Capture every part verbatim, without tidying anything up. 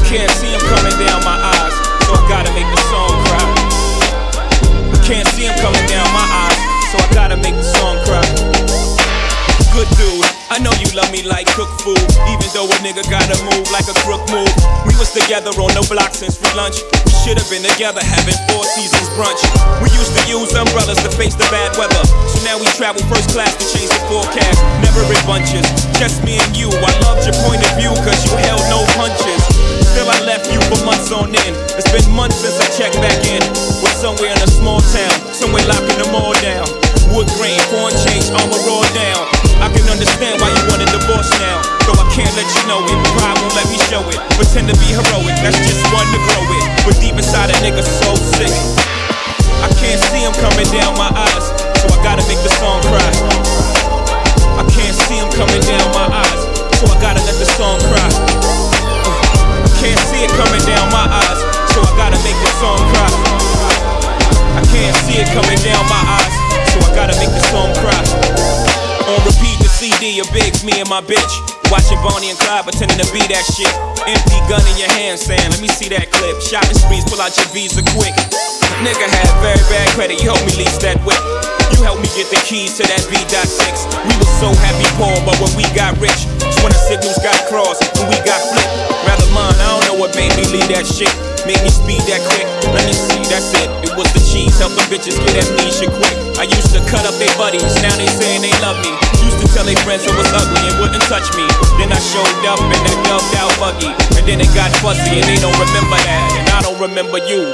can't see him coming down my eyes, so I gotta make the song cry. I can't see him coming down my eyes, so I gotta make the song cry. Good dude, I know you love me like cooked food, even though a nigga gotta move like a crook move. We was together on the block since free lunch. We should've been together having Four Seasons brunch. We used to use umbrellas to face the bad weather, so now we travel first class to change the forecast. Never in bunches, just me and you. I loved your point of view cause you held no punches. Still I left you for months on end. It's been months since I checked back in. We're somewhere in a small town, somewhere locking them all down. Wood grain, foreign change, armor all down. I can understand why you want a divorce now, though I can't let you know it. Pride won't let me show it. Pretend to be heroic, that's just one to grow it. But deep inside a nigga so sick, I can't see him coming down my eyes, so I gotta make the song cry. I can't see him coming down my eyes, so I gotta let the song cry. I can't see it coming down my eyes, so I gotta make the song cry. I can't see it coming down my eyes, so I gotta make the song cry. On repeat the C D of Biggs, me and my bitch, watching Bonnie and Clyde pretending to be that shit. Empty gun in your hand saying, let me see that clip. Shopping sprees, pull out your Visa quick. Nigga had very bad credit, you helped me lease that whip. You helped me get the keys to that V six. We was so happy poor, but when we got rich, it's when the signals got crossed and we got flipped. Rather mine, I don't know what made me leave that shit. Made me speed that quick, let me see, that's it. It was the cheese, help the bitches get amnesia quick. I used to cut up their buddies, now they saying they love me. Used to tell their friends it was ugly and wouldn't touch me. Then I showed up in that dubbed out buggy, and then it got fuzzy and they don't remember that, and I don't remember you.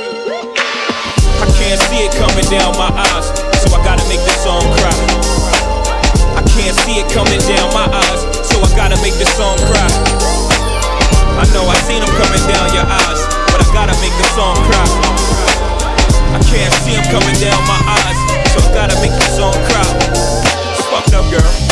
I can't see it coming down my eyes, so I gotta make this song cry. I can't see it coming down my eyes, so I gotta make this song cry. I know I seen them coming down your eyes, but I gotta make the song cry. I can't see them coming down my eyes, so I gotta make the song cry. It's fucked up, girl.